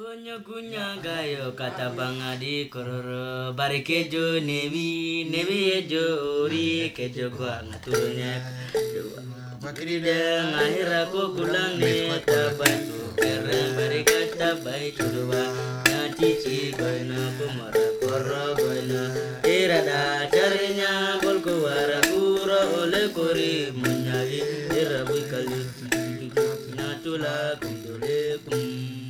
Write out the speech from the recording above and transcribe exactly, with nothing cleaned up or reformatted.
Gonyo gunya gayo kata banga di kororo bari kejo nebi nebi ejo uri kejo gua ngaturnya makri deng akhir aku pulang di tabai keren bari kata baik coba na cici goina kumara korro goina irada carinya bol kuara kuro ole kori menyawi irabu kali natula kundule kum